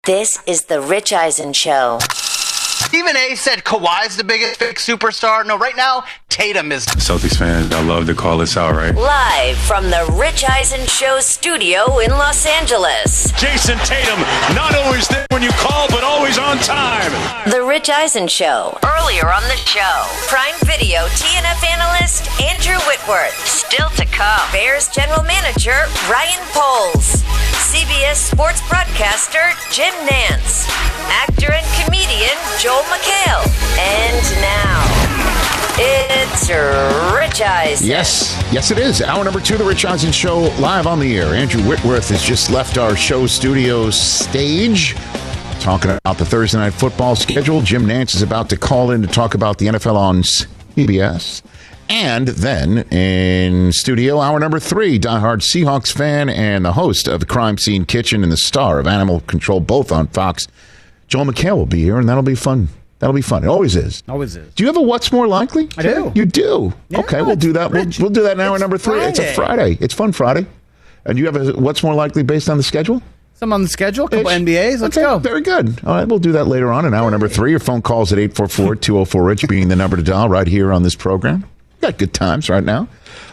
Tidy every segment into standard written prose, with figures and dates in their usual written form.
This is the Rich Eisen Show. Stephen A. said Kawhi's the biggest superstar. No, right now, Tatum is. Celtics fans, I love to call this out, right? Live from the Rich Eisen Show studio in Los Angeles. Jason Tatum, not always there when you call, but always on time. The Rich Eisen Show. Earlier on the show, Prime Video TNF analyst Andrew Whitworth. Still to come, Bears general manager Ryan Poles. CBS sports broadcaster Jim Nantz. Actor and comedian Joel McHale. And now, it's Rich Eisen. Yes, it is. Hour number 2 of the Rich Eisen Show, live on the air. Andrew Whitworth has just left our show studio stage, talking about the Thursday night football schedule. Jim Nantz is about to call in to talk about the NFL on CBS. And then in studio, hour number 3, diehard Seahawks fan and the host of the Crime Scene Kitchen and the star of Animal Control, both on Fox, Joel McHale will be here, and that'll be fun. That'll be fun. It always is. Always is. Do you have a What's More Likely? I do. You do? Yeah, okay, we'll do that. We'll do that in hour number 3. Friday. It's a Friday. It's Fun Friday. And you have a What's More Likely based on the schedule? Some on the schedule, a couple NBAs. Let's go. Very good. All right, we'll do that later on in hour number 3. Your phone calls at 844-204-RICH being the number to dial right here on this program. Got good times right now.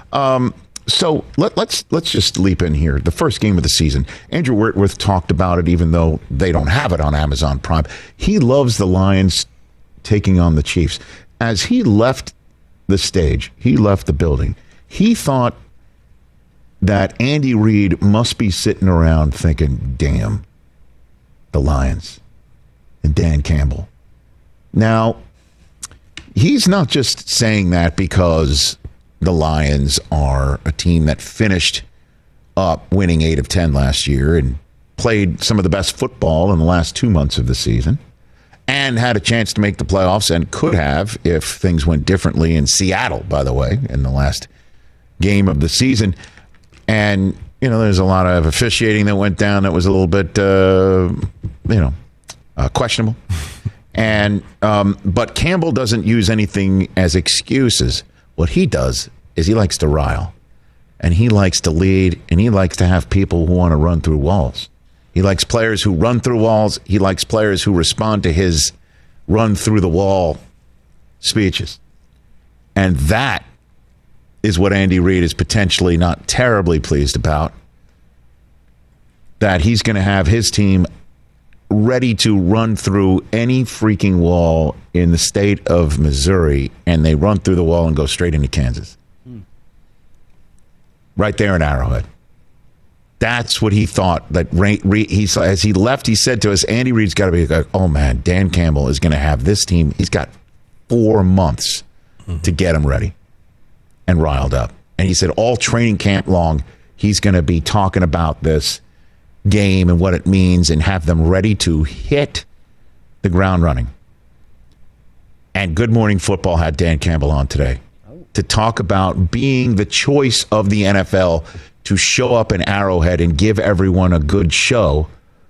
So let's just leap in here. The first game of the season. Andrew Whitworth talked about it, even though they don't have it on Amazon Prime. He loves the Lions taking on the Chiefs. As he left the stage, he left the building, he thought that Andy Reid must be sitting around thinking, damn, the Lions and Dan Campbell. Now, he's not just saying that because the Lions are a team that finished up winning 8 of 10 last year and played some of the best football in the last 2 months of the season and had a chance to make the playoffs and could have if things went differently in Seattle, by the way, in the last game of the season. And, you know, there's a lot of officiating that went down that was a little bit, questionable. And but Campbell doesn't use anything as excuses. What he does is he likes to rile, and he likes to lead, and he likes to have people who want to run through walls. He likes players who run through walls. He likes players who respond to his run through the wall speeches. And that is what Andy Reid is potentially not terribly pleased about, that he's going to have his team ready to run through any freaking wall in the state of Missouri, and they run through the wall and go straight into Kansas. Right there in Arrowhead. That's what he thought. That as he left, he said to us, Andy Reid's got to be like, oh man, Dan Campbell is going to have this team. He's got 4 months to get him ready and riled up. And he said all training camp long, he's going to be talking about this game and what it means and have them ready to hit the ground running. And Good Morning Football had Dan Campbell on today to talk about being the choice of the NFL to show up in Arrowhead and give everyone a good show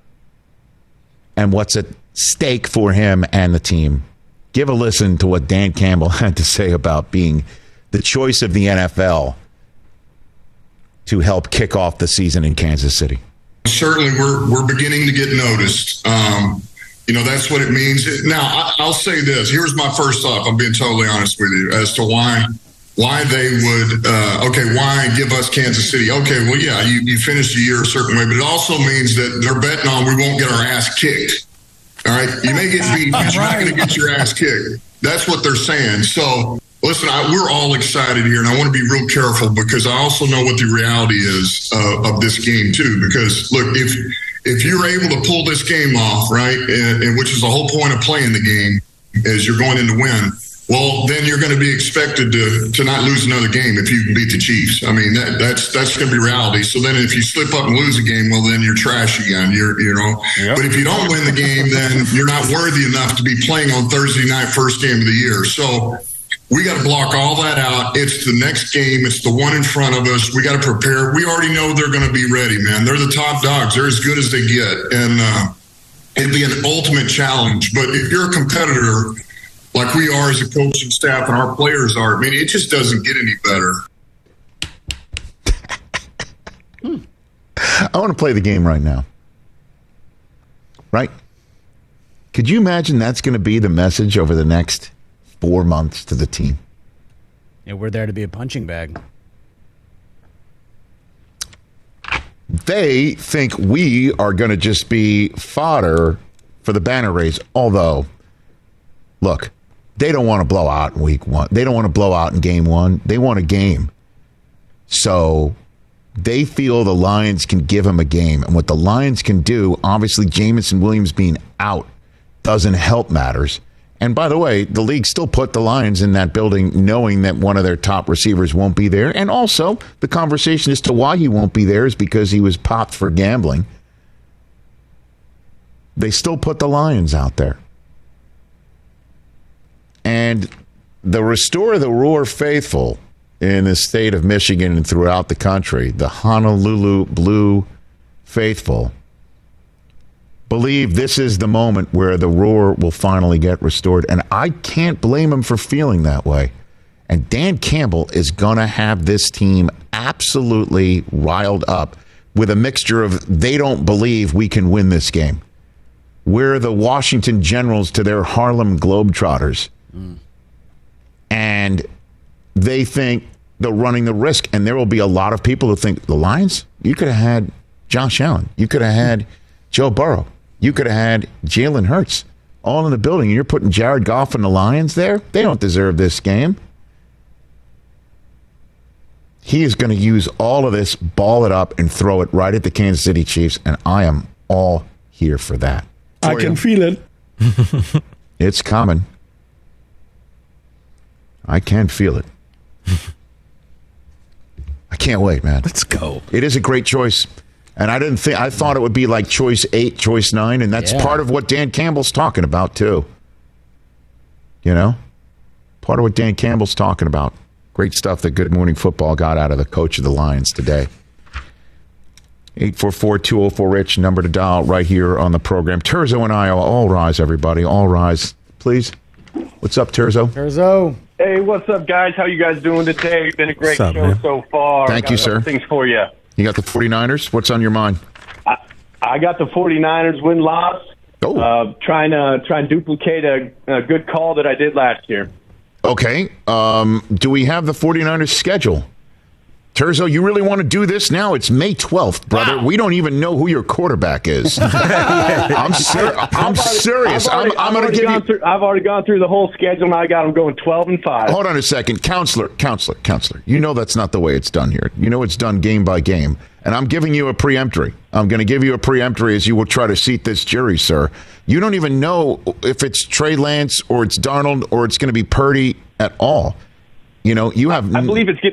and what's at stake for him and the team. Give a listen to what Dan Campbell had to say about being the choice of the NFL to help kick off the season in Kansas City. Certainly, we're beginning to get noticed. That's what it means. Now, I'll say this. Here's my first thought, if I'm being totally honest with you, as to why they would, why give us Kansas City? Okay, well, yeah, you finished the year a certain way, but it also means that they're betting on we won't get our ass kicked. All right? You may get beat, but you're not going to get your ass kicked. That's what they're saying. So, listen, we're all excited here, and I want to be real careful because I also know what the reality is of this game, too. Because, look, if you're able to pull this game off, right, and which is the whole point of playing the game, is you're going in to win, well, then you're going to be expected to not lose another game if you can beat the Chiefs. I mean, that's going to be reality. So then if you slip up and lose a game, well, then you're trash again. Yep. But if you don't win the game, then you're not worthy enough to be playing on Thursday night, first game of the year. So we got to block all that out. It's the next game. It's the one in front of us. We got to prepare. We already know they're going to be ready, man. They're the top dogs. They're as good as they get. And it'd be an ultimate challenge. But if you're a competitor like we are as a coaching staff and our players are, I mean, it just doesn't get any better. I want to play the game right now. right? Could you imagine that's going to be the message over the next 4 months to the team? Yeah, we're there to be a punching bag. They think we are going to just be fodder for the banner race. Although, look, they don't want to blow out in week one. They don't want to blow out in game one. They want a game. So they feel the Lions can give them a game. And what the Lions can do, obviously Jameson Williams being out doesn't help matters. And by the way, the league still put the Lions in that building knowing that one of their top receivers won't be there. And also, the conversation as to why he won't be there is because he was popped for gambling. They still put the Lions out there. And the Restore the Roar faithful in the state of Michigan and throughout the country, the Honolulu Blue faithful, believe this is the moment where the Roar will finally get restored. And I can't blame him for feeling that way. And Dan Campbell is going to have this team absolutely riled up with a mixture of they don't believe we can win this game. We're the Washington Generals to their Harlem Globetrotters. And they think they're running the risk. And there will be a lot of people who think, the Lions? You could have had Josh Allen. You could have had Joe Burrow. You could have had Jalen Hurts all in the building. And you're putting Jared Goff and the Lions there? They don't deserve this game. He is going to use all of this, ball it up, and throw it right at the Kansas City Chiefs. And I am all here for that. I can feel it. It's coming. I can feel it. I can't wait, man. Let's go. It is a great choice. And I thought it would be like choice 8, choice 9, and that's part of what Dan Campbell's talking about too. You know? Part of what Dan Campbell's talking about. Great stuff that Good Morning Football got out of the coach of the Lions today. 844-204-RICH, number to dial right here on the program. Terzo in Iowa. All rise, everybody. All rise, please. What's up, Terzo? Terzo. Hey, what's up, guys? How you guys doing today? It's been a great show so far. Thank you, sir. Things for you. You got the 49ers? What's on your mind? I got the 49ers win-loss. Trying to duplicate a good call that I did last year. Okay. Do we have the 49ers schedule? Terzo, you really want to do this now? It's May 12th, brother. Wow. We don't even know who your quarterback is. I'm serious. I'm going to give you... I've already gone through the whole schedule, and I got them going 12-5. Hold on a second. Counselor. You know that's not the way it's done here. You know it's done game by game. And I'm giving you a preemptory. I'm going to give you a preemptory as you will try to seat this jury, sir. You don't even know if it's Trey Lance or it's Darnold or it's going to be Purdy at all. You know, you have... I believe it's...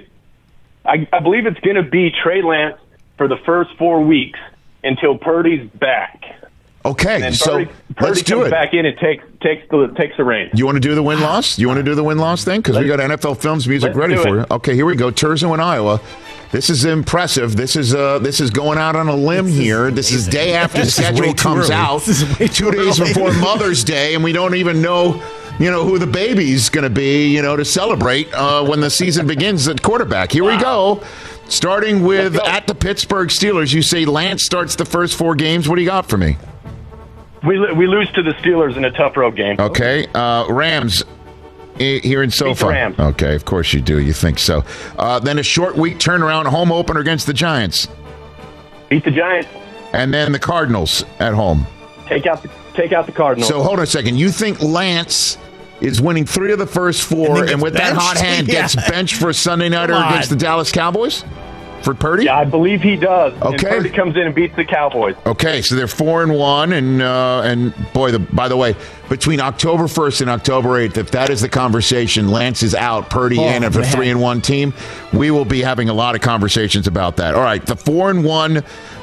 I believe it's going to be Trey Lance for the first 4 weeks until Purdy's back. Okay, so Purdy let's do comes it. Back in and takes the reins. You want to do the win-loss? You want to do the win-loss thing? Because we got NFL Films music ready for you. Okay, here we go. Terzo in Iowa. This is impressive. This is going out on a limb here. This is day after the schedule comes out. 2 days before Mother's Day, and we don't even know... who the baby's going to be, to celebrate when the season begins at quarterback. Here we go. Starting with at the Pittsburgh Steelers. You say Lance starts the first 4 games. What do you got for me? We lose to the Steelers in a tough road game. Okay. Rams here in SoFi. Beat the Rams. Okay, of course you do. You think so. Then a short week turnaround home opener against the Giants. Beat the Giants. And then the Cardinals at home. Take out the Cardinals. So hold on a second. You think Lance is winning 3 of the first 4, and with that hot hand gets benched for a Sunday nighter against the Dallas Cowboys? For Purdy? Yeah, I believe he does. Okay. And Purdy comes in and beats the Cowboys. Okay, so they're 4-1, and boy, by the way, between October 1st and October 8th, if that is the conversation, Lance is out, Purdy in, and for 3-1 team, we will be having a lot of conversations about that. All right, the 4-1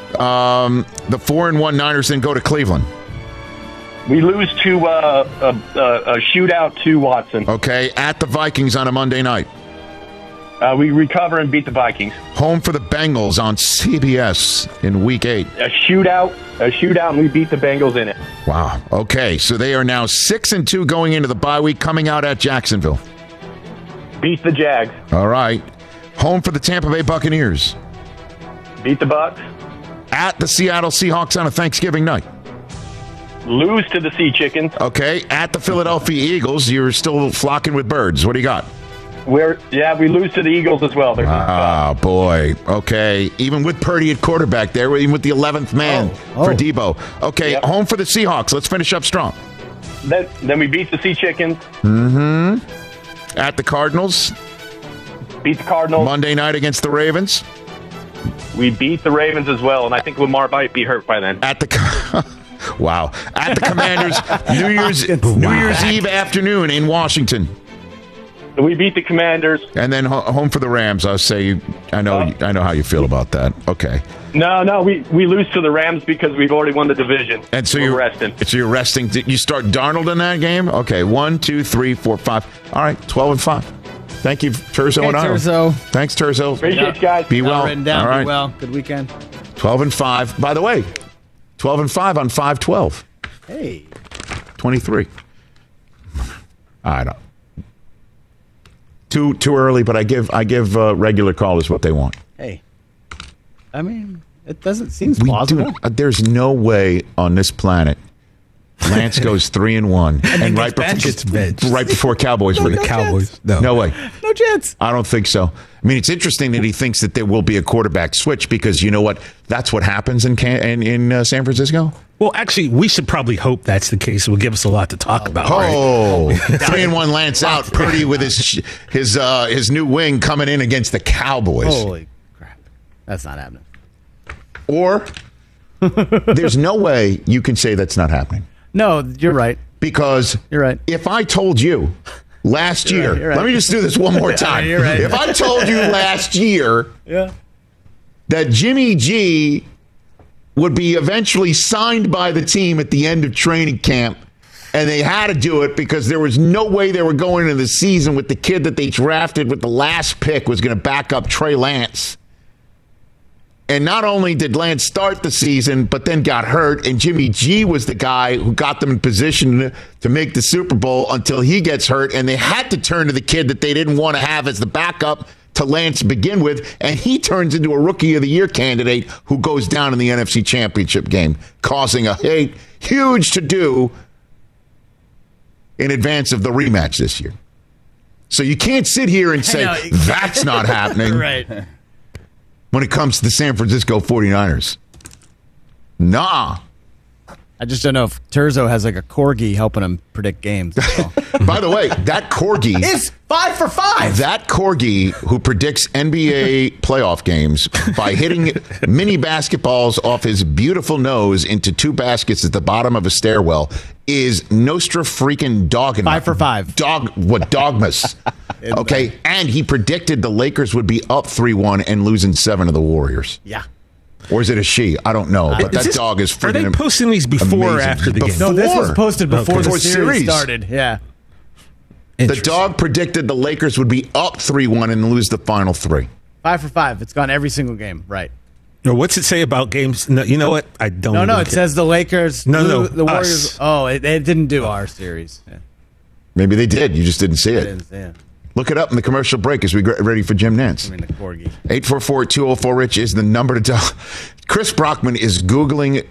Niners then go to Cleveland. We lose to a shootout to Watson. Okay, at the Vikings on a Monday night. We recover and beat the Vikings. Home for the Bengals on CBS in Week 8. A shootout, and we beat the Bengals in it. Wow. Okay, so they are now 6-2 going into the bye week, coming out at Jacksonville. Beat the Jags. All right. Home for the Tampa Bay Buccaneers. Beat the Bucs. At the Seattle Seahawks on a Thanksgiving night. Lose to the Sea Chickens. Okay, at the Philadelphia Eagles, you're still flocking with birds. What do you got? We lose to the Eagles as well. Boy. Okay, even with Purdy at quarterback there, even with the 11th man for Debo. Okay, home for the Seahawks. Let's finish up strong. Then we beat the Sea Chickens. Mm-hmm. At the Cardinals. Beat the Cardinals. Monday night against the Ravens. We beat the Ravens as well, and I think Lamar might be hurt by then. At the wow. At the Commanders, New Year's Eve afternoon in Washington. We beat the Commanders. And then home for the Rams. I'll say I know how you feel about that. Okay. No, we lose to the Rams because we've already won the division. And so you're resting. So you're resting. You start Darnold in that game? Okay, 1, 2, 3, 4, 5. All right, 12-5. Thank you, Terzo and Terzo. Thanks, Terzo. Appreciate you guys. Be well. Written down. All right. Be well. Good weekend. 12-5. By the way, 12-5 on 5-12. Hey. 23. I don't. Too early, but I give regular callers what they want. Hey. I mean, it doesn't seem plausible. There's no way on this planet Lance goes 3-1 and right before Cowboys win. The Cowboys. No way. No chance. I don't think so. I mean, it's interesting that he thinks that there will be a quarterback switch because you know what? That's what happens in San Francisco. Well, actually, we should probably hope that's the case. It will give us a lot to talk about. Oh, right? 3-1 Lance out. Purdy with his new wing coming in against the Cowboys. Holy crap. That's not happening. Or there's no way you can say that's not happening. No, you're right. Because you're right. If I told you last year, you're right. Let me just do this one more time. You're right. If I told you last year that Jimmy G would be eventually signed by the team at the end of training camp, and they had to do it because there was no way they were going into the season with the kid that they drafted with the last pick was going to back up Trey Lance. And not only did Lance start the season, but then got hurt, and Jimmy G was the guy who got them in position to make the Super Bowl until he gets hurt, and they had to turn to the kid that they didn't want to have as the backup to Lance to begin with, and he turns into a Rookie of the Year candidate who goes down in the NFC Championship game, causing a huge to-do in advance of the rematch this year. So you can't sit here and say, that's not happening. Right. When it comes to the San Francisco 49ers. Nah. I just don't know if Terzo has like a corgi helping him predict games. By the way, that corgi is 5 for 5. That corgi who predicts NBA playoff games by hitting mini basketballs off his beautiful nose into 2 baskets at the bottom of a stairwell is Nostra freaking Dogma. 5 for 5. Dogmas. Okay, and he predicted the Lakers would be up 3-1 and losing 7 to the Warriors. Yeah. Or is it a she? I don't know. But that dog is freaking amazing. Are they posting these before or after the game? No, this was posted before the series started. Yeah. The dog predicted the Lakers would be up 3-1 and lose the final 3. 5 for 5. It's gone every single game. Right. No, what's it say about games? No, you know what? I don't No, it says the Lakers. No, the Warriors. us. Oh, it didn't do our series. Yeah. Maybe they did. You just didn't see it. I didn't see it. Look it up in the commercial break as we get ready for Jim Nantz. I mean, the corgi. 844-204-RICH is the number to dial. Chris Brockman is Googling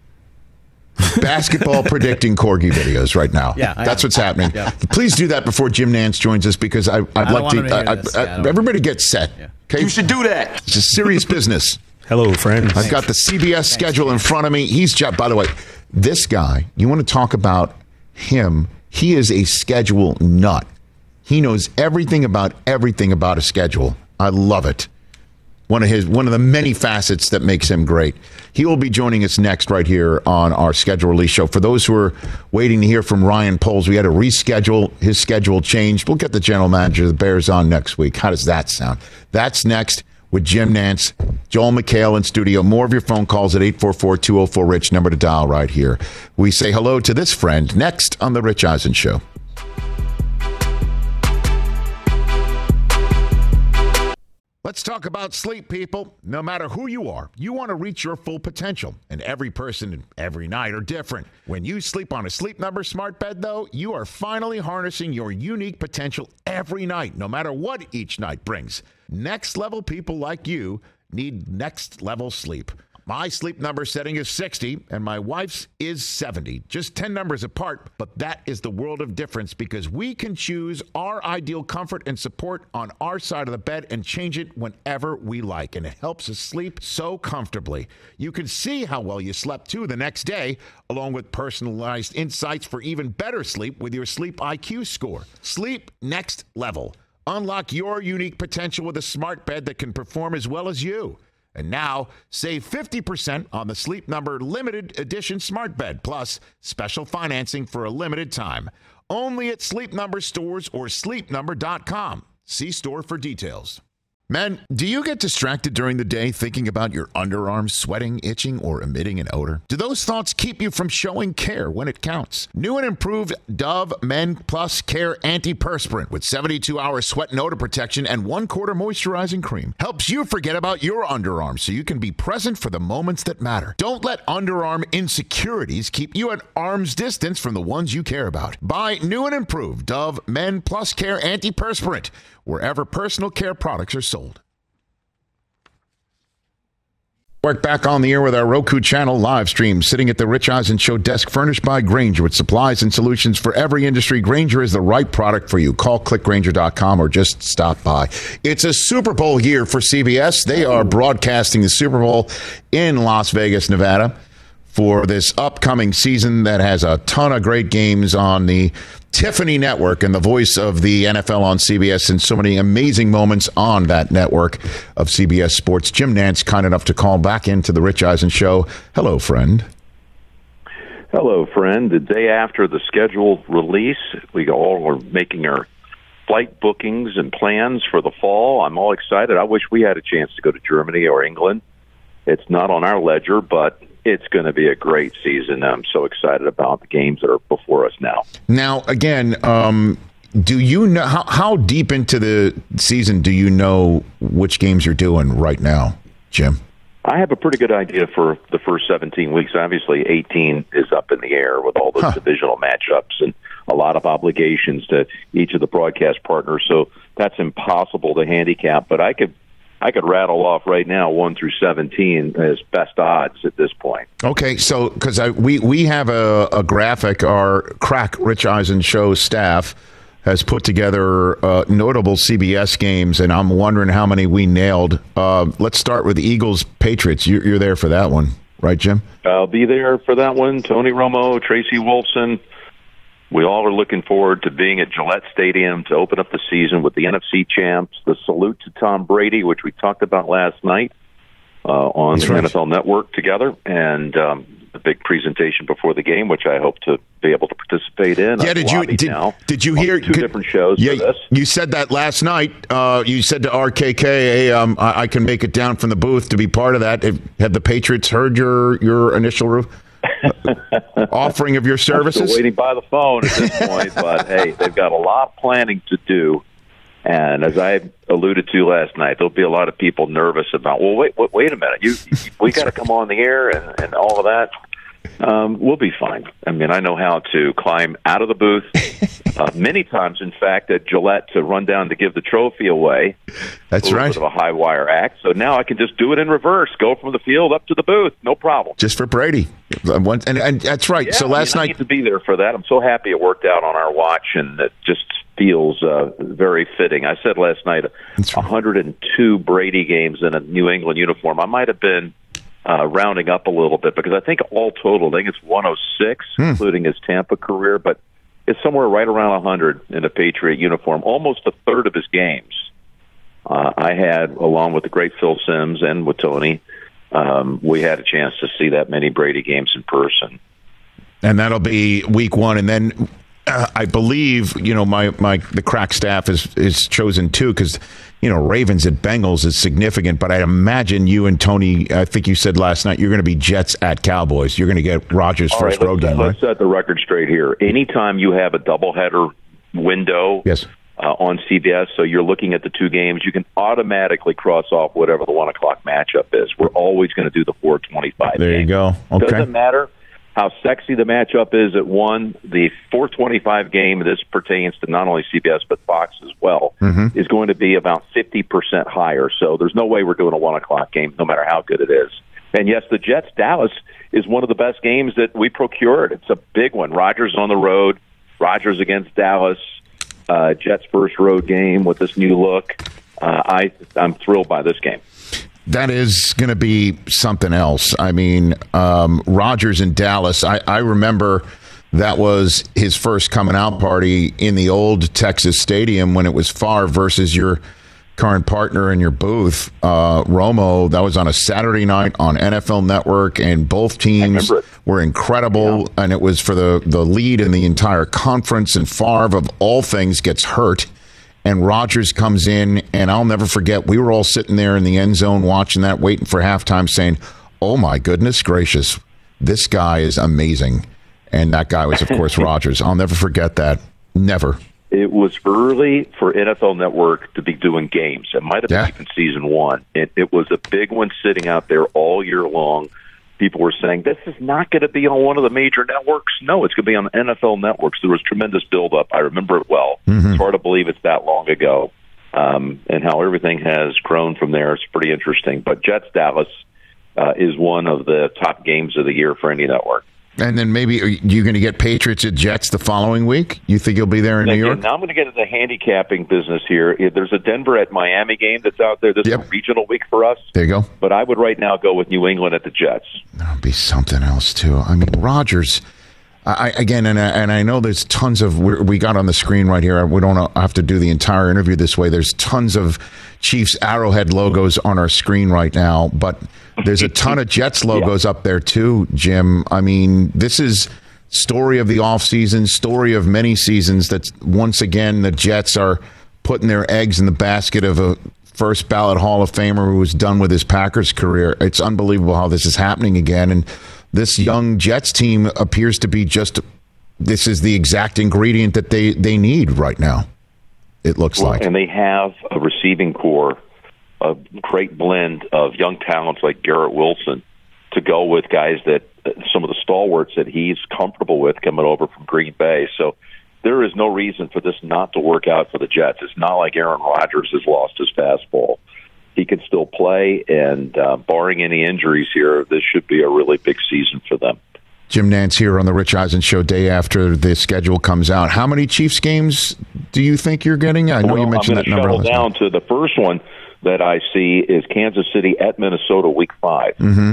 basketball predicting corgi videos right now. Yeah, that's what's happening. Yeah. Please do that before Jim Nantz joins us because I'd like to. Everybody get set. Yeah. Okay? You should do that. It's a serious business. Hello, friends. I've got the CBS schedule in front of me. By the way, this guy, you want to talk about him, he is a schedule nut. He knows everything about a schedule. I love it. One of the many facets that makes him great. He will be joining us next right here on our schedule release show. For those who are waiting to hear from Ryan Poles, we had to reschedule. His schedule changed. We'll get the general manager of the Bears on next week. How does that sound? That's next with Jim Nantz, Joel McHale in studio. More of your phone calls at 844-204-RICH, number to dial right here. We say hello to this friend next on The Rich Eisen Show. Let's talk about sleep, people. No matter who you are, you want to reach your full potential. And every person and every night are different. When you sleep on a Sleep Number smart bed, though, you are finally harnessing your unique potential every night, no matter what each night brings. Next level people like you need next level sleep. My Sleep Number setting is 60, and my wife's is 70. Just 10 numbers apart, but that is the world of difference because we can choose our ideal comfort and support on our side of the bed and change it whenever we like, and it helps us sleep so comfortably. You can see how well you slept, too, the next day, along with personalized insights for even better sleep with your Sleep IQ score. Sleep next level. Unlock your unique potential with a smart bed that can perform as well as you. And now, save 50% on the Sleep Number limited edition smart bed, plus special financing for a limited time. Only at Sleep Number stores or sleepnumber.com. See store for details. Men, do you get distracted during the day thinking about your underarms sweating, itching, or emitting an odor? Do those thoughts keep you from showing care when it counts? New and improved Dove Men Plus Care Antiperspirant with 72-hour sweat and odor protection and 1/4 moisturizing cream helps you forget about your underarms so you can be present for the moments that matter. Don't let underarm insecurities keep you at arm's distance from the ones you care about. Buy new and improved Dove Men Plus Care Antiperspirant wherever personal care products are sold. We're back on the air with our Roku channel live stream, sitting at the Rich Eisen Show desk, furnished by Grainger with supplies and solutions for every industry. Grainger is the right product for you. Call clickgrainger.com or just stop by. It's a Super Bowl year for CBS. They are broadcasting the Super Bowl in Las Vegas, Nevada, for this upcoming season that has a ton of great games on the Tiffany Network and the voice of the NFL on CBS, and so many amazing moments on that network of CBS Sports. Jim Nantz, kind enough to call back into the Rich Eisen Show. Hello, friend. Hello, friend. The day after the scheduled release, we all are making our flight bookings and plans for the fall. I'm all excited. I wish we had a chance to go to Germany or England. It's not on our ledger, but it's going to be a great season. I'm so excited about the games that are before us now. Now, again, do you know how deep into the season do you know which games you're doing right now, Jim? I have a pretty good idea for the first 17 weeks. Obviously, 18 is up in the air with all those divisional matchups and a lot of obligations to each of the broadcast partners. So that's impossible to handicap, but I could rattle off right now 1 through 17 as best odds at this point. Okay, so because we have a graphic, our crack Rich Eisen Show staff has put together notable CBS games, and I'm wondering how many we nailed. Let's start with Eagles-Patriots. You're there for that one, right, Jim? I'll be there for that one. Tony Romo, Tracy Wolfson. We all are looking forward to being at Gillette Stadium to open up the season with the NFC champs, the salute to Tom Brady, which we talked about last night on the NFL Network together, and the big presentation before the game, which I hope to be able to participate in. Yeah, did you hear two different shows? Yeah, for this. You said that last night. You said to RKK, "Hey, I can make it down from the booth to be part of that." Have the Patriots heard your initial offering of your services? I'm still waiting by the phone at this point, but hey, they've got a lot of planning to do. And as I alluded to last night, there'll be a lot of people nervous about, well, wait a minute, we got to come on the air and all of that. We'll be fine. I mean, I know how to climb out of the booth many times, in fact, at Gillette to run down to give the trophy away. That's right. Bit of a high wire act. So now I can just do it in reverse, go from the field up to the booth, no problem. Just for Brady. And that's right. Yeah, so last night, I need to be there for that. I'm so happy it worked out on our watch, and it just feels very fitting. I said last night, 102 Brady games in a New England uniform. I might have been rounding up a little bit because I think all total, I think it's 106, including his Tampa career, but it's somewhere right around 100 in a Patriot uniform, almost a third of his games. I had, along with the great Phil Simms and with Tony, we had a chance to see that many Brady games in person. And that'll be week one. And then I believe, the crack staff is chosen too, because, Ravens at Bengals is significant, but I imagine you and Tony, I think you said last night, you're going to be Jets at Cowboys. You're going to get Rodgers' first road game, right? Let's set the record straight here. Anytime you have a doubleheader window on CBS, so you're looking at the two games, you can automatically cross off whatever the 1 o'clock matchup is. We're always going to do the 4:25 There game. You go. Okay. Doesn't matter how sexy the matchup is at 1. The 4:25 game, this pertains to not only CBS but Fox as well, is going to be about 50% higher. So there's no way we're doing a 1 o'clock game, no matter how good it is. And yes, the Jets-Dallas is one of the best games that we procured. It's a big one. Rodgers on the road, Rodgers against Dallas, Jets' first road game with this new look. I'm thrilled by this game. That is going to be something else. I mean, Rodgers in Dallas, I remember that was his first coming out party in the old Texas Stadium when it was Favre versus your current partner in your booth, Romo. That was on a Saturday night on NFL Network, and both teams were incredible, and it was for the lead in the entire conference, and Favre, of all things, gets hurt, and Rodgers comes in, and I'll never forget, we were all sitting there in the end zone watching that, waiting for halftime, saying, oh my goodness gracious, this guy is amazing. And that guy was, of course, Rodgers. I'll never forget that. Never. It was early for NFL Network to be doing games. It might have been even season one. It was a big one sitting out there all year long. People were saying, this is not going to be on one of the major networks. No, it's going to be on NFL networks. There was tremendous buildup. I remember it well. Mm-hmm. It's hard to believe it's that long ago. And how everything has grown from there. It's pretty interesting. But Jets-Dallas is one of the top games of the year for any network. And then maybe you're going to get Patriots at Jets the following week? You think you'll be there in New York? Now I'm going to get into the handicapping business here. There's a Denver at Miami game that's out there. This is a regional week for us. There you go. But I would right now go with New England at the Jets. That'll be something else, too. I mean, Rodgers, I know there's tons of, we got on the screen right here. We don't have to do the entire interview this way. There's tons of Chiefs Arrowhead logos on our screen right now, but there's a ton of Jets logos up there too, Jim. I mean, this is story of the offseason, story of many seasons that once again the Jets are putting their eggs in the basket of a first ballot Hall of Famer who was done with his Packers career. It's unbelievable how this is happening again. And this young Jets team appears to be this is the exact ingredient that they need right now, it looks like. And they have a receiving core, a great blend of young talents like Garrett Wilson to go with guys that some of the stalwarts that he's comfortable with coming over from Green Bay. So there is no reason for this not to work out for the Jets. It's not like Aaron Rodgers has lost his fastball. He can still play, and barring any injuries here, this should be a really big season for them. Jim Nantz here on the Rich Eisen Show day after the schedule comes out. How many Chiefs games do you think you're getting? I know you mentioned that number. I'm going to shuttle down to the first one that I see is Kansas City at Minnesota Week 5. Mm-hmm.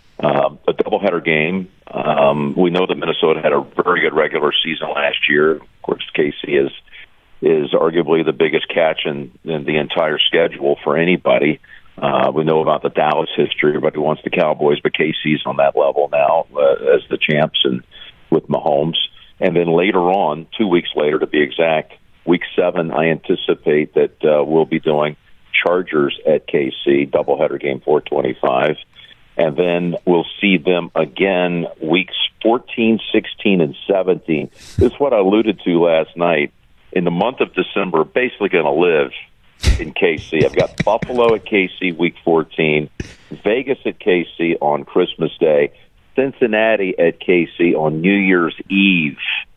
A doubleheader game. We know that Minnesota had a very good regular season last year. Of course, KC is arguably the biggest catch in the entire schedule for anybody. We know about the Dallas history. Everybody wants the Cowboys, but KC's on that level now as the champs and with Mahomes. And then later on, 2 weeks later to be exact, Week 7, I anticipate that we'll be doing Chargers at KC, doubleheader game 425. And then we'll see them again weeks 14, 16, and 17. This is what I alluded to last night. In the month of December, basically going to live in KC. I've got Buffalo at KC week 14, Vegas at KC on Christmas Day, Cincinnati at KC on New Year's Eve.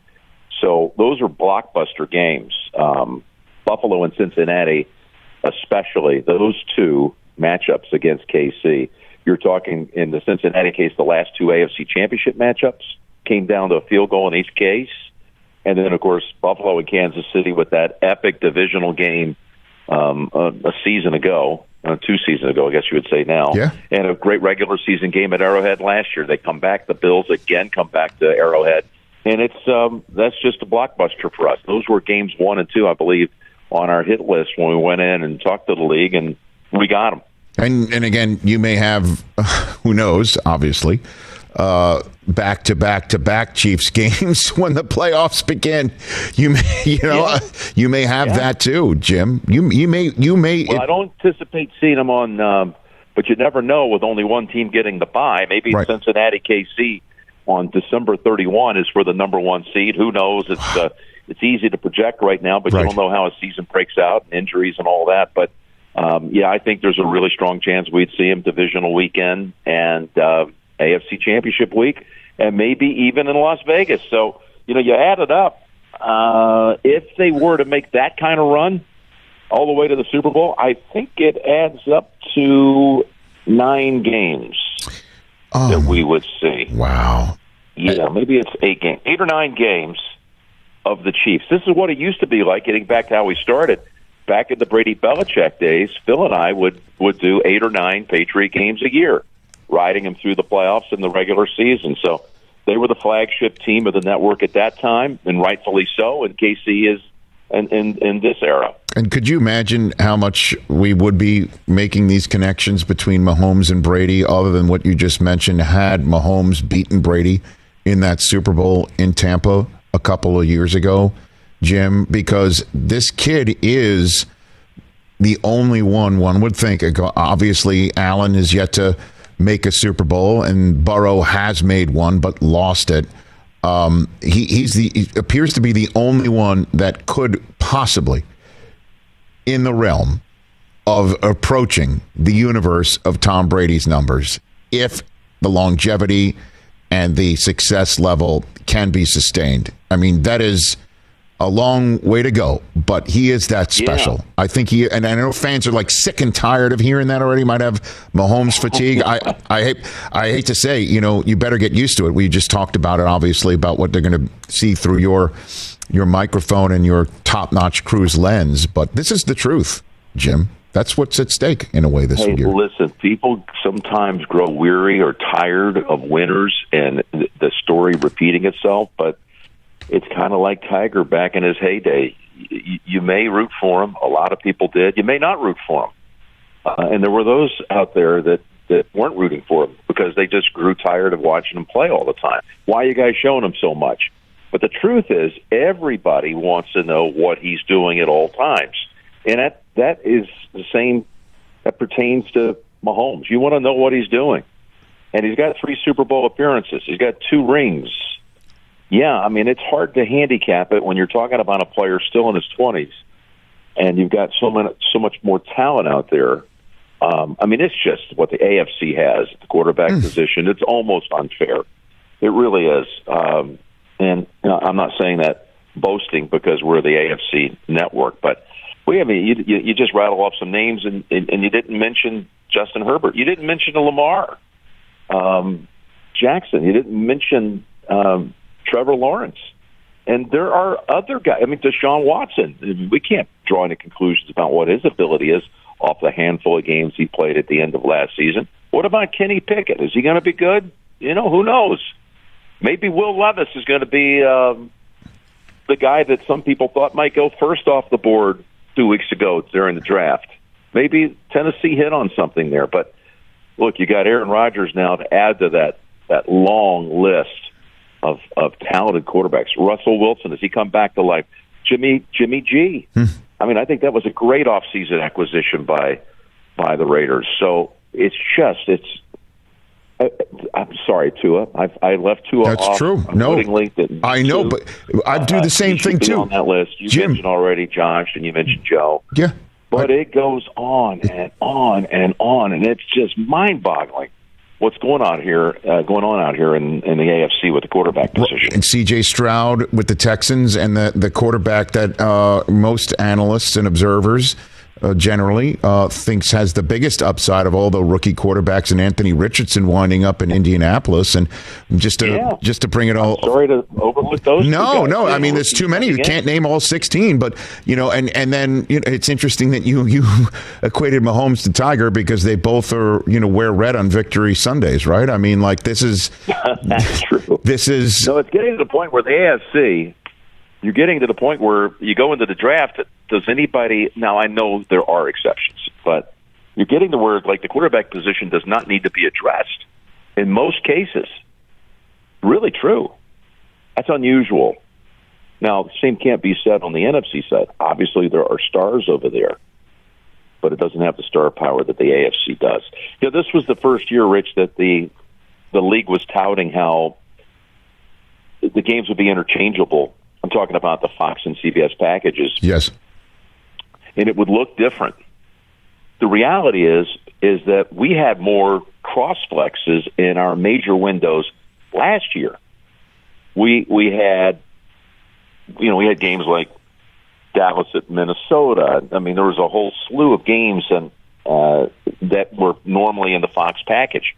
So those are blockbuster games. Buffalo and Cincinnati, especially, those two matchups against KC. You're talking, in the Cincinnati case, the last two AFC championship matchups came down to a field goal in each case. And then, of course, Buffalo and Kansas City with that epic divisional game a season ago, 2 seasons ago, I guess you would say now. Yeah. And a great regular season game at Arrowhead last year. They come back. The Bills again come back to Arrowhead. And that's just a blockbuster for us. Those were games 1 and 2, I believe, on our hit list when we went in and talked to the league, and we got them. And again, you may have, who knows, obviously, back-to-back Chiefs games when the playoffs begin. You may have that too, Jim. You may. Well, I don't anticipate seeing them on, but you never know with only one team getting the bye. Maybe right. Cincinnati KC on December 31 is for the number 1 seed. Who knows? It's easy to project right now, but you don't know how a season breaks out, and injuries and all that. But I think there's a really strong chance we'd see him divisional weekend and AFC Championship week, and maybe even in Las Vegas. So, you add it up. If they were to make that kind of run all the way to the Super Bowl, I think it adds up to 9 games. that we would see. Wow. Yeah, maybe it's 8 or 9 games of the Chiefs. This is what it used to be like, getting back to how we started. Back in the Brady Belichick days, Phil and I would do 8 or 9 Patriot games a year, riding them through the playoffs and the regular season. So they were the flagship team of the network at that time, and rightfully so, and KC is in this era. And could you imagine how much we would be making these connections between Mahomes and Brady, other than what you just mentioned, had Mahomes beaten Brady in that Super Bowl in Tampa a couple of years ago, Jim? Because this kid is the only one would think. Obviously, Allen is yet to make a Super Bowl, and Burrow has made one but lost it. He appears to be the only one that could possibly, in the realm of approaching the universe of Tom Brady's numbers, if the longevity and the success level can be sustained. I mean, that is a long way to go, but he is that special. Yeah. I think and I know fans are like sick and tired of hearing that already. Might have Mahomes fatigue. I hate to say, you better get used to it. We just talked about it, obviously, about what they're going to see through your microphone and your top-notch Cruise lens. But this is the truth, Jim. That's what's at stake in a way this year. Listen, people sometimes grow weary or tired of winners and the story repeating itself, but it's kind of like Tiger back in his heyday. You may root for him. A lot of people did. You may not root for him. And there were those out there that weren't rooting for him because they just grew tired of watching him play all the time. Why are you guys showing him so much? But the truth is, everybody wants to know what he's doing at all times. And that is the same that pertains to Mahomes. You want to know what he's doing. And he's got 3 Super Bowl appearances. He's got 2 rings. Yeah, I mean, it's hard to handicap it when you're talking about a player still in his 20s, and you've got so much more talent out there. I mean, it's just what the AFC has at the quarterback position. It's almost unfair. It really is. And I'm not saying that boasting because we're the AFC network, but you just rattle off some names, and you didn't mention Justin Herbert. You didn't mention Lamar Jackson. You didn't mention Trevor Lawrence. And there are other guys. I mean, Deshaun Watson. We can't draw any conclusions about what his ability is off the handful of games he played at the end of last season. What about Kenny Pickett? Is he going to be good? Who knows? Maybe Will Levis is going to be the guy that some people thought might go first off the board 2 weeks ago during the draft. Maybe Tennessee hit on something there. But, look, you got Aaron Rodgers now to add to that long list of talented quarterbacks. Russell Wilson, does he come back to life? Jimmy G. I mean, I think that was a great offseason acquisition by the Raiders. So I'm sorry, Tua. I left Tua off. That's true. No, I know, but I'd do the same thing too. On that list, you mentioned already Josh, and you mentioned Joe. Yeah, but it goes on and on and on, and it's just mind-boggling what's going on out here in the AFC with the quarterback position. And C.J. Stroud with the Texans, and the quarterback that most analysts and observers generally thinks has the biggest upside of all the rookie quarterbacks, and Anthony Richardson winding up in Indianapolis. And just to bring it all, I'm sorry to overlook those. No. I mean, there's too many. You can't name all 16. But and then it's interesting that you equated Mahomes to Tiger because they both are wear red on Victory Sundays, right? I mean, like this is that's true. This is it's getting to the point where the AFC. You're getting to the point where you go into the draft. Does anybody now? I know there are exceptions, but you're getting to where like the quarterback position does not need to be addressed in most cases. Really true. That's unusual. Now, the same can't be said on the NFC side. Obviously, there are stars over there, but it doesn't have the star power that the AFC does. This was the first year, Rich, that the league was touting how the games would be interchangeable. I'm talking about the Fox and CBS packages. Yes. And it would look different. The reality is that we had more cross flexes in our major windows last year. We had games like Dallas at Minnesota. I mean, there was a whole slew of games that were normally in the Fox package.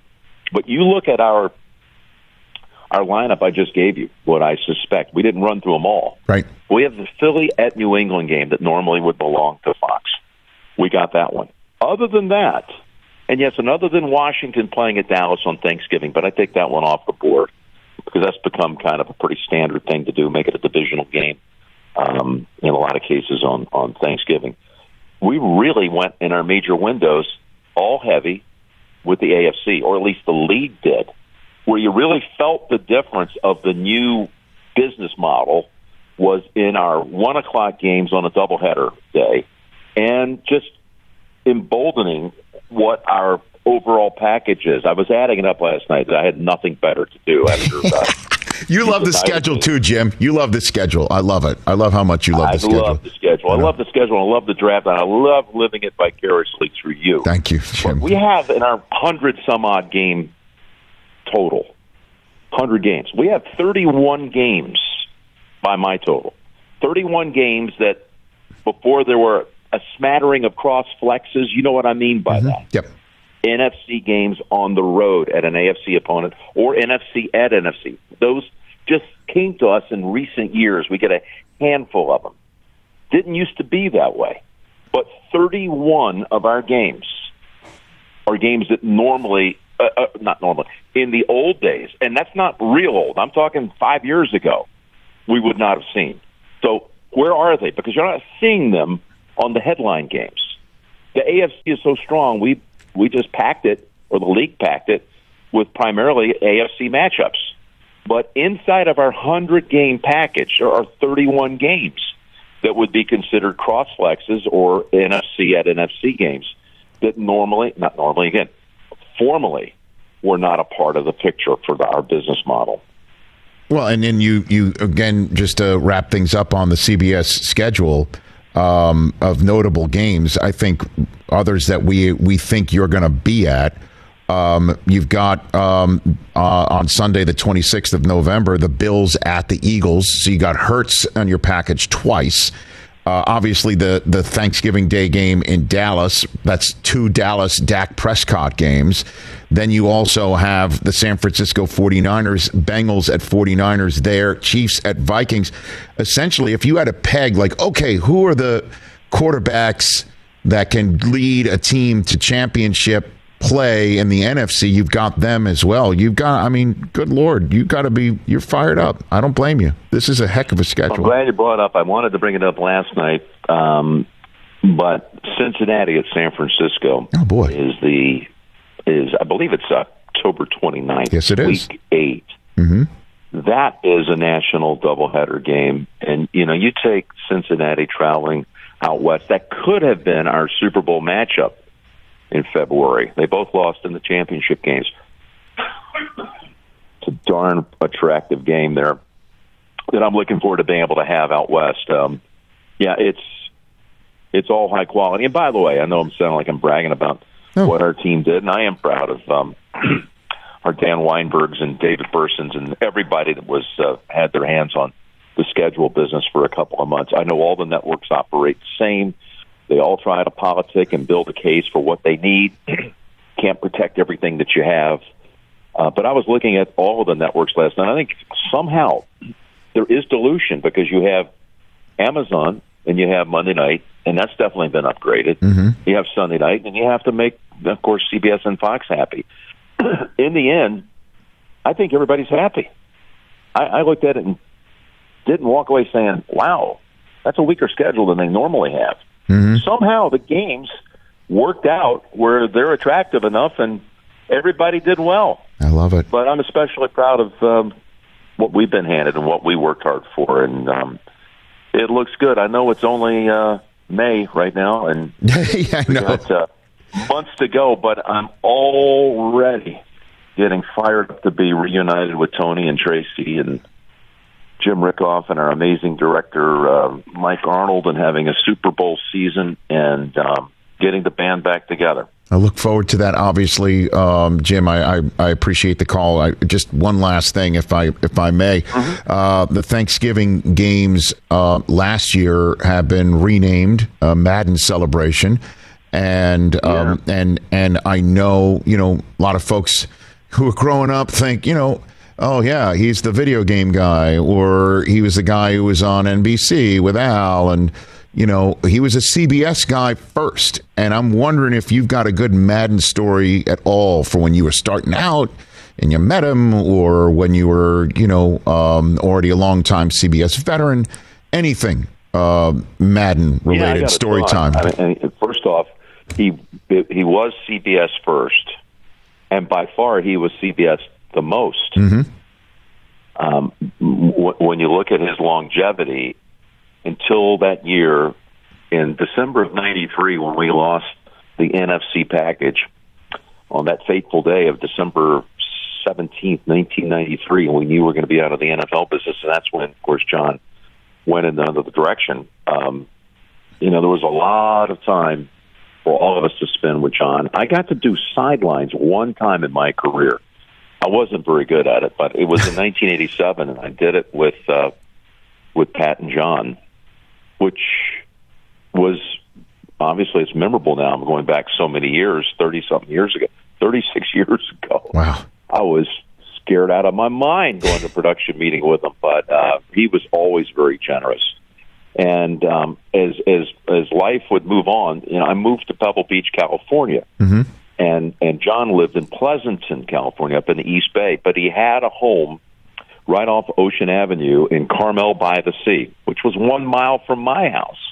But you look at our lineup I just gave you, what I suspect. We didn't run through them all. Right. We have the Philly at New England game that normally would belong to Fox. We got that one. Other than that, and yes, and other than Washington playing at Dallas on Thanksgiving, but I take that one off the board because that's become kind of a pretty standard thing to do, make it a divisional game in a lot of cases on Thanksgiving. We really went in our major windows all heavy with the AFC, or at least the league did, where you really felt the difference of the new business model was in our 1 o'clock games on a doubleheader day, and just emboldening what our overall package is. I was adding it up last night. I had nothing better to do after You love the schedule too, Jim. You love the schedule. I love it. I love how much you love the schedule. I love the schedule. I love the schedule. I love the draft. And I love living it vicariously through you. Thank you, Jim. But we have in our 100-some-odd game total, 100 games, we have 31 games by my total. 31 games that before there were a smattering of cross flexes. You know what I mean by that. Yep. NFC games on the road at an AFC opponent or NFC at NFC. Those just came to us in recent years. We get a handful of them. Didn't used to be that way. But 31 of our games are games that normally, not normally, in the old days, and that's not real old. I'm talking 5 years ago, we would not have seen. So where are they? Because you're not seeing them on the headline games. The AFC is so strong, we just packed it, or the league packed it, with primarily AFC matchups. But inside of our 100-game package, there are 31 games that would be considered cross-flexes or NFC at NFC games that formally were not a part of the picture for our business model. Well, and then you again, just to wrap things up on the CBS schedule, of notable games, I think others that we think you're going to be at. You've got on Sunday, the 26th of November, the Bills at the Eagles. So you got Hurts on your package twice. Obviously, the Thanksgiving Day game in Dallas. That's 2 Dallas Dak Prescott games. Then you also have the San Francisco 49ers, Bengals at 49ers there, Chiefs at Vikings. Essentially, if you had a peg, like, okay, who are the quarterbacks that can lead a team to championship play in the NFC, you've got them as well. You've got, I mean, good Lord, you're fired up. I don't blame you. This is a heck of a schedule. I'm glad you brought it up. I wanted to bring it up last night, but Cincinnati at San Francisco is I believe it's October 29th. Yes, it is. Week 8. Mm-hmm. That is a national doubleheader game. And, you take Cincinnati traveling out west. That could have been our Super Bowl matchup in February. They both lost in the championship games. It's a darn attractive game there that I'm looking forward to being able to have out west. It's all high quality. And by the way, I know I'm sounding like I'm bragging about what our team did, and I am proud of our Dan Weinbergs and David Bursons and everybody that was had their hands on the schedule business for a couple of months. I know all the networks operate the same. They all try to politic and build a case for what they need. Can't protect everything that you have. But I was looking at all of the networks last night. I think somehow there is dilution because you have Amazon and you have Monday night, and that's definitely been upgraded. Mm-hmm. You have Sunday night, and you have to make, of course, CBS and Fox happy. In the end, I think everybody's happy. I looked at it and didn't walk away saying, wow, that's a weaker schedule than they normally have. Mm-hmm. Somehow the games worked out where they're attractive enough and everybody did well. I love it. But I'm especially proud of what we've been handed and what we worked hard for. And it looks good. I know it's only May right now, and yeah, I know. Got months to go, but I'm already getting fired up to be reunited with Tony and Tracy and Jim Rickoff and our amazing director, Mike Arnold, and having a Super Bowl season and getting the band back together. I look forward to that, obviously. Jim, I appreciate the call. Just one last thing, if I may. Mm-hmm. The Thanksgiving games last year have been renamed Madden Celebration. And I know, a lot of folks who are growing up think, oh, yeah, he's the video game guy, or he was the guy who was on NBC with Al, and, he was a CBS guy first. And I'm wondering if you've got a good Madden story at all for when you were starting out and you met him, or when you were, already a long-time CBS veteran, anything Madden-related story time. First off, he was CBS first, and by far he was CBS the most. Mm-hmm. When you look at his longevity, until that year, in December of '93, when we lost the NFC package, on that fateful day of December 17th, 1993, and we knew we were going to be out of the NFL business, and that's when, of course, John went in another direction. There was a lot of time for all of us to spend with John. I got to do sidelines one time in my career. I wasn't very good at it, but it was in 1987, and I did it with Pat and John, which was obviously it's memorable now. I'm going back so many years, 30-something years ago, 36 years ago. Wow. I was scared out of my mind going to a production meeting with him, but he was always very generous. And as life would move on, I moved to Pebble Beach, California, mm-hmm. and John lived in Pleasanton, California, up in the East Bay, but he had a home right off Ocean Avenue in Carmel by the Sea, which was 1 mile from my house.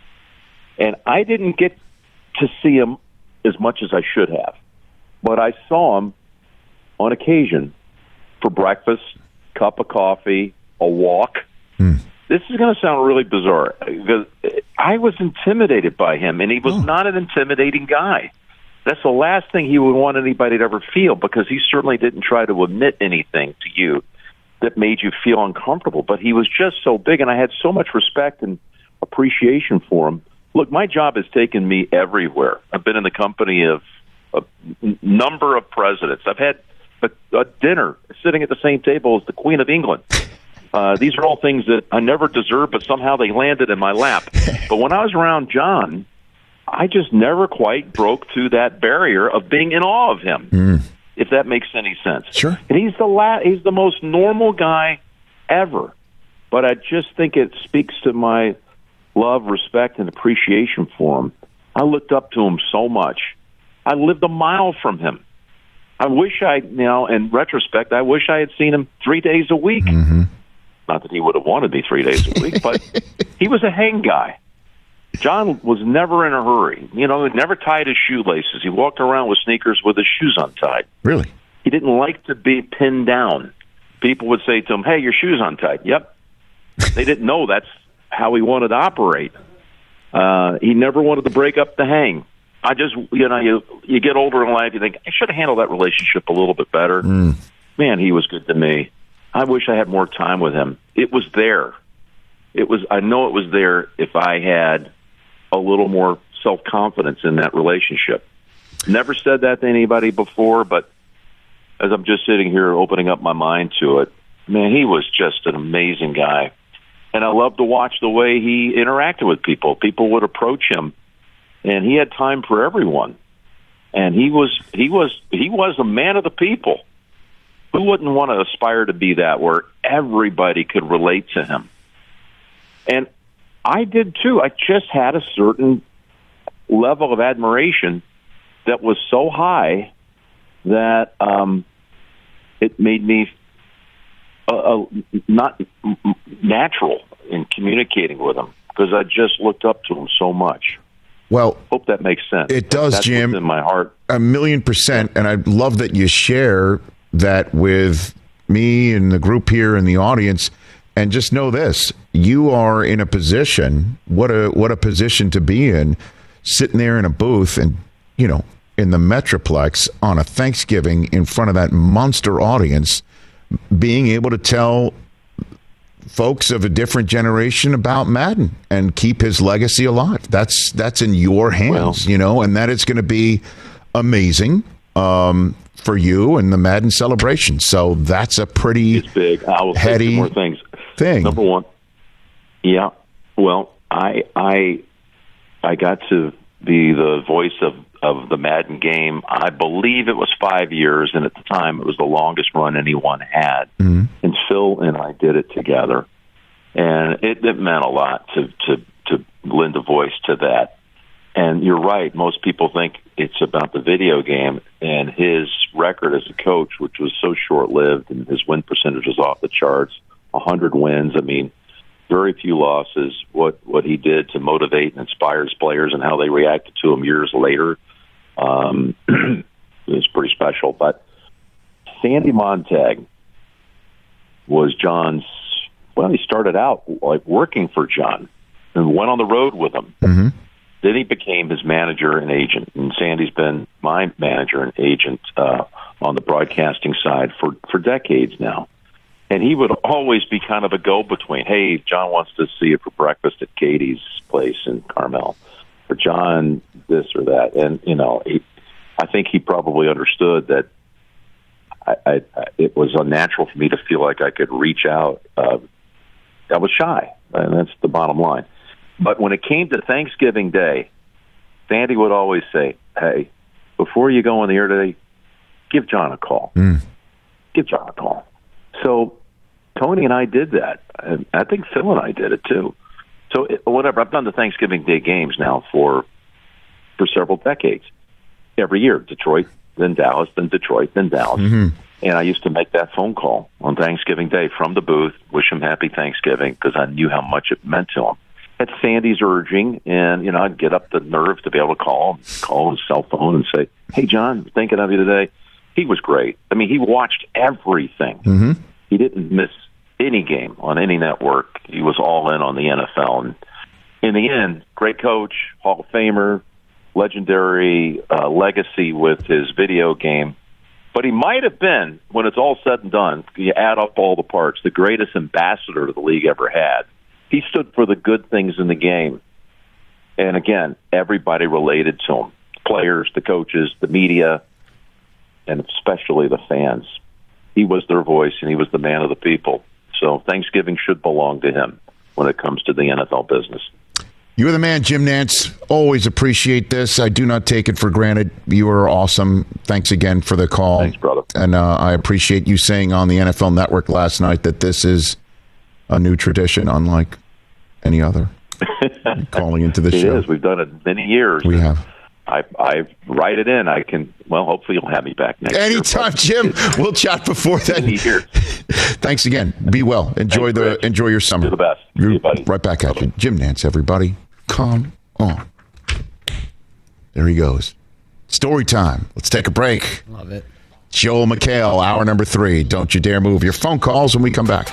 And I didn't get to see him as much as I should have, but I saw him on occasion for breakfast, cup of coffee, a walk. This is going to sound really bizarre, because I was intimidated by him, and he was not an intimidating guy. That's the last thing he would want anybody to ever feel, because he certainly didn't try to admit anything to you that made you feel uncomfortable. But he was just so big, and I had so much respect and appreciation for him. Look, my job has taken me everywhere. I've been in the company of a number of presidents. I've had a dinner sitting at the same table as the Queen of England. These are all things that I never deserved, but somehow they landed in my lap. But when I was around John, I just never quite broke through that barrier of being in awe of him, if that makes any sense. Sure. And he's the most normal guy ever. But I just think it speaks to my love, respect, and appreciation for him. I looked up to him so much. I lived a mile from him. I wish in retrospect, I wish I had seen him 3 days a week. Mm-hmm. Not that he would have wanted me 3 days a week, but he was a hang guy. John was never in a hurry. He never tied his shoelaces. He walked around with sneakers with his shoes untied. Really? He didn't like to be pinned down. People would say to him, "Hey, your shoes untied." Yep. They didn't know that's how he wanted to operate. He never wanted to break up the hang. I just, you get older in life, you think, I should have handled that relationship a little bit better. Man, he was good to me. I wish I had more time with him. It was there. I know it was there if I had a little more self-confidence in that relationship. Never said that to anybody before, but as I'm just sitting here opening up my mind to it, man, he was just an amazing guy. And I love to watch the way he interacted with people. People would approach him, and he had time for everyone. And he was a man of the people. Who wouldn't want to aspire to be that, where everybody could relate to him? And I did too. I just had a certain level of admiration that was so high that it made me not natural in communicating with him, because I just looked up to him so much. Well, hope that makes sense. It does, That's Jim. what's in my heart. 1,000,000%. And I love that you share that with me and the group here and the audience. And just know this, you are in a position, what a position to be in, sitting there in a booth and, in the Metroplex on a Thanksgiving in front of that monster audience, being able to tell folks of a different generation about Madden and keep his legacy alive. That's in your hands, and that is going to be amazing for you and the Madden celebration. So that's a pretty it's big. I will say two more things. Number one, yeah. Well, I got to be the voice of the Madden game. I believe it was 5 years, and at the time it was the longest run anyone had. Mm-hmm. And Phil and I did it together, and it meant a lot to lend a voice to that. And you're right, most people think it's about the video game, and his record as a coach, which was so short-lived, and his win percentage was off the charts, 100 wins. I mean, very few losses. What he did to motivate and inspire his players and how they reacted to him years later is pretty special. But Sandy Montag was John's, well, he started out like working for John and went on the road with him. Mm-hmm. Then he became his manager and agent, and Sandy's been my manager and agent on the broadcasting side for decades now. And he would always be kind of a go-between. Hey, John wants to see you for breakfast at Katie's place in Carmel, or John this or that. And, you know, I think he probably understood that it was unnatural for me to feel like I could reach out. I was shy, and that's the bottom line. But when it came to Thanksgiving Day, Sandy would always say, hey, before you go on the air today, give John a call. Give John a call. So Tony and I did that. And I think Phil and I did it too. So whatever, I've done the Thanksgiving Day games now for several decades. Every year, Detroit, then Dallas, then Detroit, then Dallas. Mm-hmm. And I used to make that phone call on Thanksgiving Day from the booth, wish him happy Thanksgiving, because I knew how much it meant to him. At Sandy's urging, and, you know, I'd get up the nerve to be able to call his cell phone and say, hey, John, thinking of you today. He was great. I mean, he watched everything. Mm-hmm. He didn't miss any game on any network. He was all in on the NFL. And in the end, great coach, Hall of Famer, legendary legacy with his video game. But he might have been, when it's all said and done, you add up all the parts, the greatest ambassador the league ever had. He stood for the good things in the game. And again, everybody related to him. Players, the coaches, the media, and especially the fans. He was their voice, and he was the man of the people. So Thanksgiving should belong to him when it comes to the NFL business. You're the man, Jim Nantz. Always appreciate this. I do not take it for granted. You are awesome. Thanks again for the call. Thanks, brother. And I appreciate you saying on the NFL Network last night that this is a new tradition, unlike any other. Calling into the show. It is. We've done it many years. We have. I write it in. I can. Well, hopefully you'll have me back next year. Anytime, Jim. We'll chat before then. Thanks again. Be well. Enjoy your summer. You're the best. You're right back at you. Jim Nantz, everybody. Come on. There he goes. Story time. Let's take a break. Love it. Joel McHale, hour number 3. Don't you dare move. Your phone calls when we come back.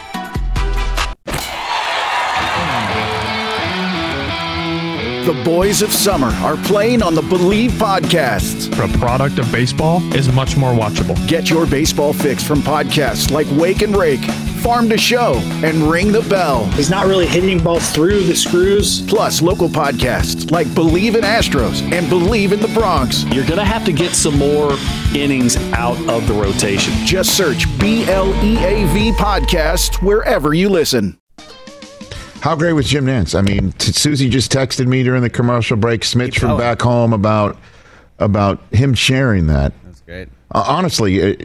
The boys of summer are playing on the Believe podcasts. A product of baseball is much more watchable. Get your baseball fix from podcasts like Wake and Rake, Farm to Show, and Ring the Bell. He's not really hitting balls through the screws. Plus local podcasts like Believe in Astros and Believe in the Bronx. You're going to have to get some more innings out of the rotation. Just search BLEAV Podcast wherever you listen. How great was Jim Nantz? I mean, Susie just texted me during the commercial break, Smitch from back home, about him sharing that. That's great. Honestly,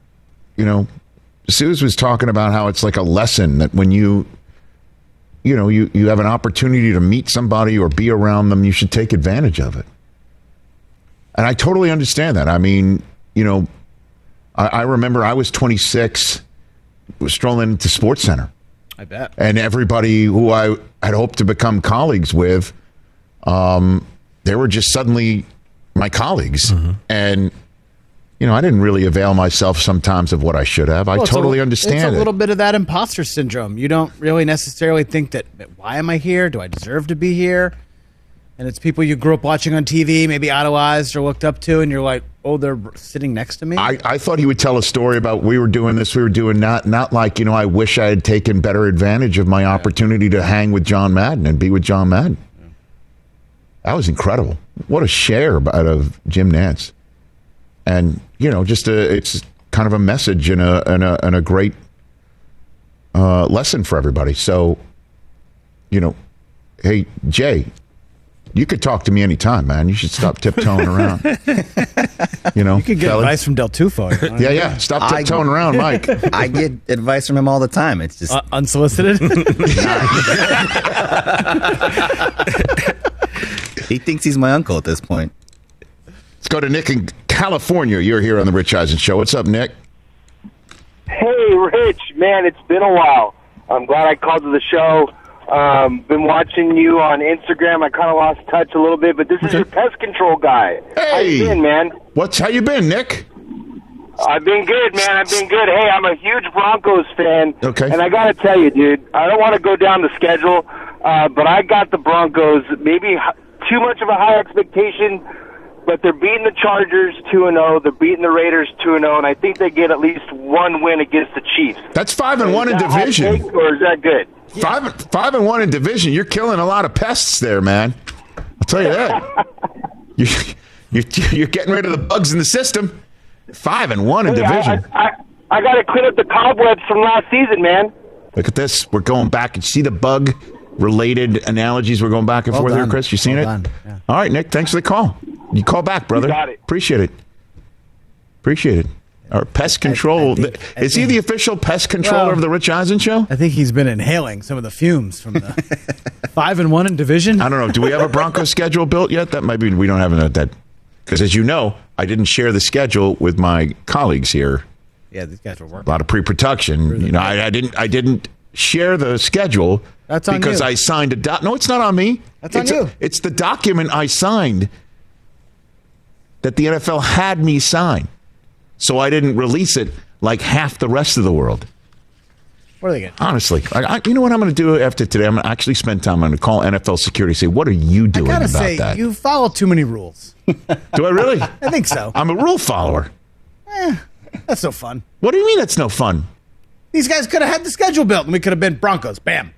Suze was talking about how it's like a lesson that when you have an opportunity to meet somebody or be around them, you should take advantage of it. And I totally understand that. I mean, I remember I was 26, was strolling into Sports Center. I bet. And everybody who I had hoped to become colleagues with, they were just suddenly my colleagues. Mm-hmm. And, I didn't really avail myself sometimes of what I should have. I totally understand it. It's a little bit of that imposter syndrome. You don't really necessarily think that, why am I here? Do I deserve to be here? And it's people you grew up watching on TV, maybe idolized or looked up to, and you're like, oh, they're sitting next to me? I thought he would tell a story about we were doing this, we were doing that, not like, I wish I had taken better advantage of my opportunity to hang with John Madden and be with John Madden. Yeah. That was incredible. What a share out of Jim Nantz. And, it's kind of a message and a great lesson for everybody. So, hey, Jay, You could talk to me anytime, man. You should stop tiptoeing around. You know, you could get advice from Del Tufo. Yeah. Stop tiptoeing around, Mike. I get advice from him all the time. It's just unsolicited. He thinks he's my uncle at this point. Let's go to Nick in California. You're here on the Rich Eisen Show. What's up, Nick? Hey, Rich. Man, it's been a while. I'm glad I called to the show. Been watching you on Instagram. I kind of lost touch a little bit, but this is your pest control guy. Hey. How you been, man? How you been, Nick? I've been good, man. I've been good. Hey, I'm a huge Broncos fan. Okay. And I got to tell you, dude, I don't want to go down the schedule, but I got the Broncos maybe too much of a high expectation, but they're beating the Chargers 2-0. They're beating the Raiders 2-0, and I think they get at least one win against the Chiefs. That's 5-1 in division. Or is that good? 5-1 in division. You're killing a lot of pests there, man. I'll tell you that. You're getting rid of the bugs in the system. 5-1 in division. I got to clean up the cobwebs from last season, man. Look at this. We're going back. You see the bug-related analogies we're going back and forth here, Chris? You seen it? Yeah. All right, Nick. Thanks for the call. You call back, brother. You got it. Appreciate it. Or pest control. Is he the official pest controller of the Rich Eisen Show? I think he's been inhaling some of the fumes from the 5-1 in division. I don't know. Do we have a Broncos schedule built yet? That might be. We don't have that. Because as you know, I didn't share the schedule with my colleagues here. Yeah, these guys were working. A lot of pre-production. You know, I didn't share the schedule. That's on because you. I signed a No, it's not on me. That's on you. It's the document I signed that the NFL had me sign. So I didn't release it like half the rest of the world. What are they getting? Honestly, you know what I'm going to do after today? I'm going to actually spend time. I'm going to call NFL security and say, what are you doing about that? You follow too many rules. Do I really? I think so. I'm a rule follower. That's no fun. What do you mean that's no fun? These guys could have had the schedule built and we could have been Broncos. Bam.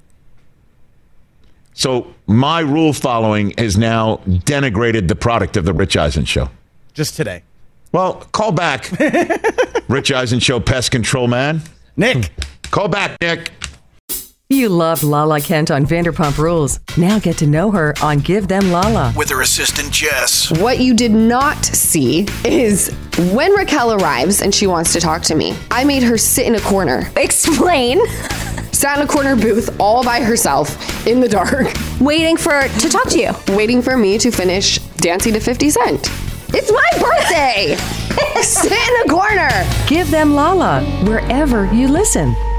So my rule following has now denigrated the product of the Rich Eisen Show. Just today. Well, call back. Rich Eisen Show pest control man. Nick. Call back, Nick. You loved Lala Kent on Vanderpump Rules. Now get to know her on Give Them Lala. With her assistant, Jess. What you did not see is when Raquel arrives and she wants to talk to me, I made her sit in a corner. Explain. Sat in a corner booth all by herself in the dark. Waiting to talk to you. Waiting for me to finish Dancing to 50 Cent. It's my birthday! Sit in a corner. Give Them Lala wherever you listen.